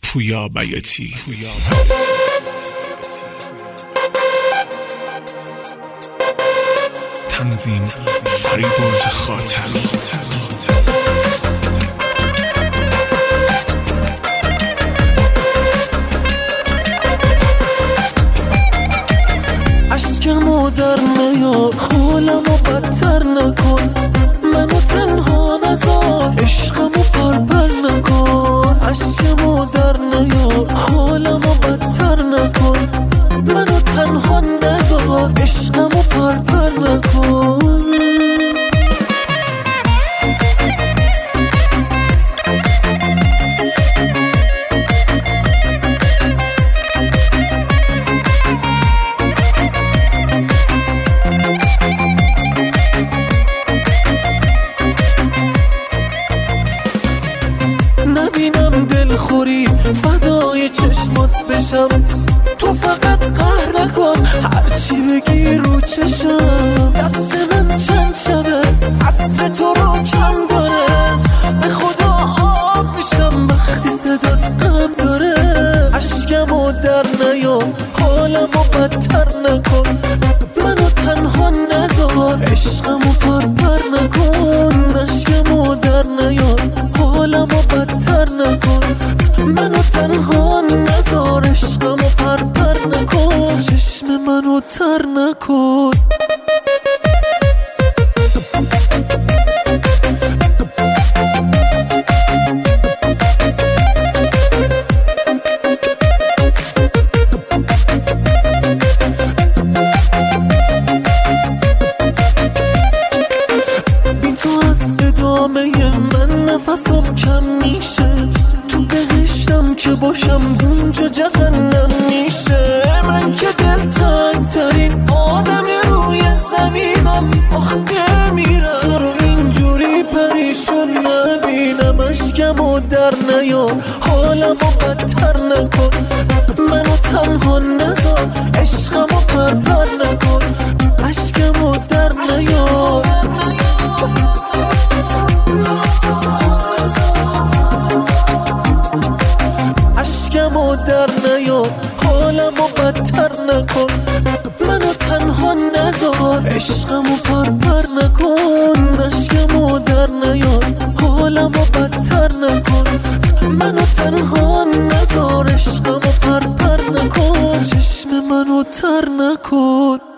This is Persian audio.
پویا بیاتی. تنظیم فریبرز خاطر. عشقمو در نیار، حالمو بدتر نکن، منو تنها نذار، عشقمو پرپر نکن. عشقمو در نیار، حالمو بدتر نکن، منو تنها نذار، عشقمو پرپر نکن. نبینم دلخوری فدای چشمات بشم، تو فقط قهر نکن هرچی بگی رو چشم. دست من چند شبه عطر تو رو کم داره، به خدا آب میشم وقتی صدات غم داره. عشقمو در نیار، حالمو بدتر نکن، منو تنها نذار، عشقمو پرپر نکن. عشقمو در نیار، حالمو بدتر نکن، منو تنها نذار، عشقمو پرپر نکن. چشم منو تر نکن. بی تو از ادامه من نفسم کم میشه، تو بهشتم که باشم اونجا جهنم میشه. من که دلتنگ ترین آدم روی زمینم، آخه بمیرم تو رو اینجوری پریشون نبینم. عشقمو در نیار، حالمو بدتر نکن، منو تنها نذار، عشقمو پرپر نکن. عشقمو در نیار، عشقمو در نیار، حالمو بدتر نکن، منو تنها نذار، عشقمو پرپر نکن. عشقمو در نیار، حالمو بدتر نکن، منو تنها نذار، عشقمو پرپر نکن. چشم منو تر نکن.